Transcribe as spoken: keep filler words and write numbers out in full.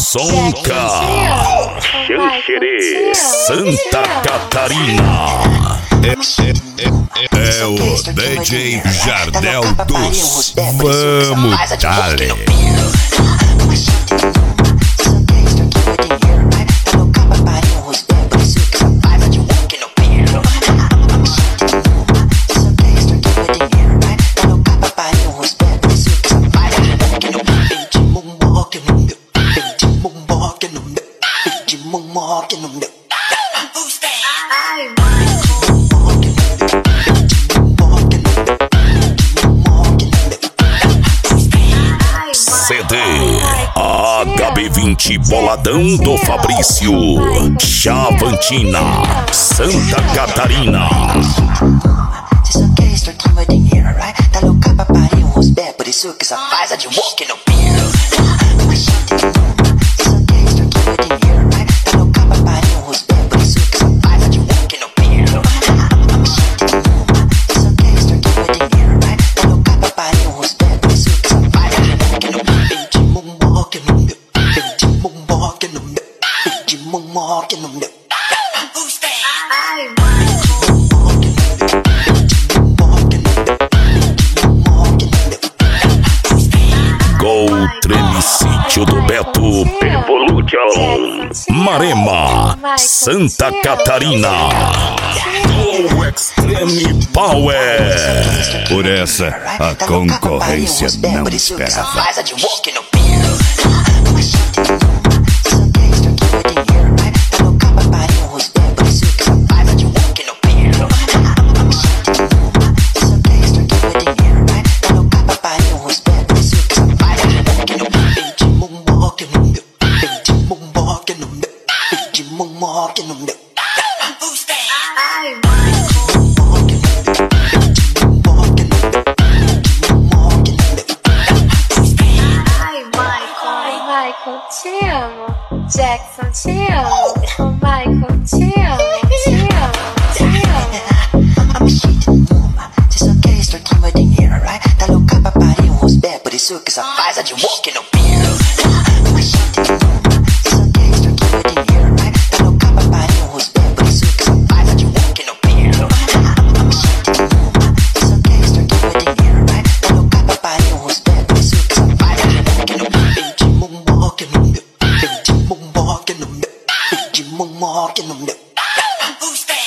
Sonka, Xanxerê, Santa Catarina. É, é, é o D J Jardel dos Vamos Dale. C D H B vinte Boladão do Fabrício, Chavantina, Santa Catarina. Você só quer extorquir meu dinheiro, right? Tá louca pra parir um rosbé, por isso que só faz a de walk no pier. Gol Tremicítio do Beto Evolution, Marema, Santa Catarina. Gol Extreme Power. Por essa, a concorrência não esperava. Michael, te amo. Jackson, te amo. Oh, Michael, te amo. Te amo, te amo. I'm cheating, uma. Você só quer extorquir meu dinheiro, right? Tá louca pra parir um rosbé, por isso que só faz a de walk no pier. I'm cheating, uma. Você só quer extorquir meu dinheiro, right? Tá louca pra parir um rosbé, por isso que só faz a de walk no pier. I'm cheating, uma. Você só quer extorquir meu dinheiro, right? Tá louca pra parir um rosbé, por isso que só faz a de walk no pier. Who's that?